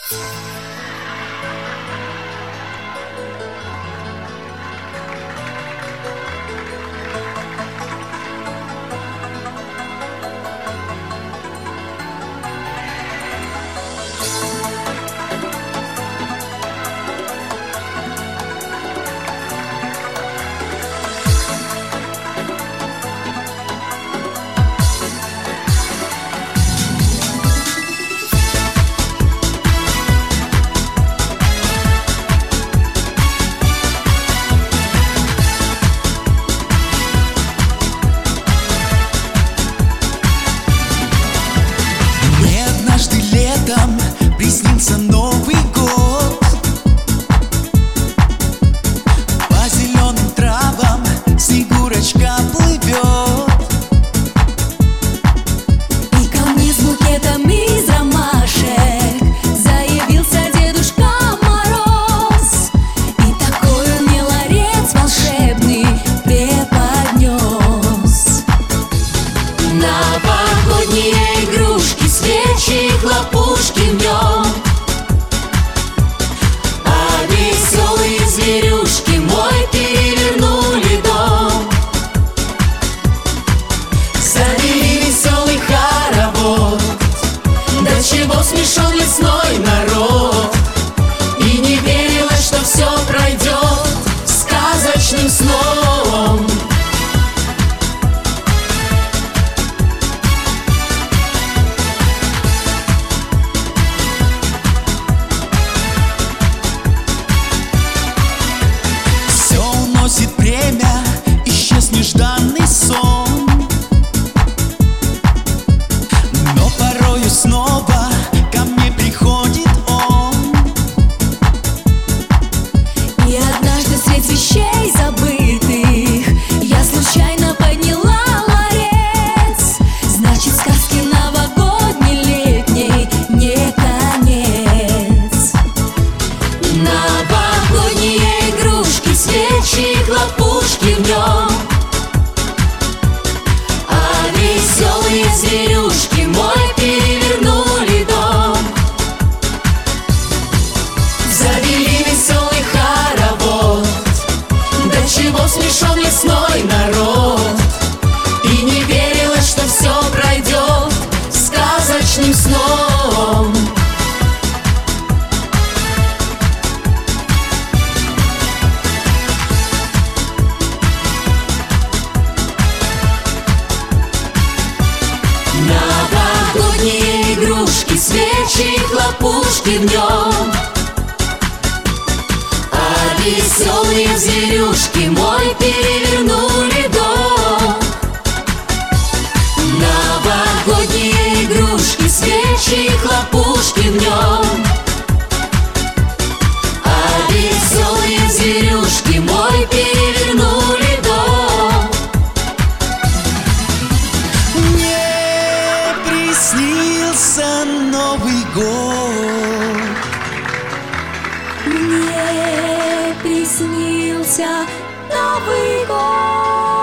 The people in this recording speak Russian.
Приснился Новый год. По зеленым травам Снегурочка плывет, и ко мне с букетом из ромашек заявился Дедушка Мороз, и такой он мне ларец волшебный преподнес. Новогодние игрушки, свечи, хлопушки в нем, а веселые зверюшки мой перевернули дом. Завели веселый хоровод, до чего смешон лесной народ, и не верилось, что все пройдет сказочным сном. Уносит время, исчез нежданный сон, но порою снова ко мне приходит он. И однажды средь вещей забытых я случайно подняла ларец. Значит, сказки новогодней летней не конец. Новогодние игрушки, свечи, хлопушки в нем, а веселые зверюшки мой перевернули дом. Завели веселый хоровод, до чего смешон лесной народ, и не верилось, что все пройдет сказочным сном. Новогодние игрушки, свечи, хлопушки в нем, а веселые зверюшки мой перевернули дом. Новогодние игрушки, свечи, хлопушки в нем, а веселые зверюшки мой перевернули дом. Приснился Новый год. Мне приснился Новый год.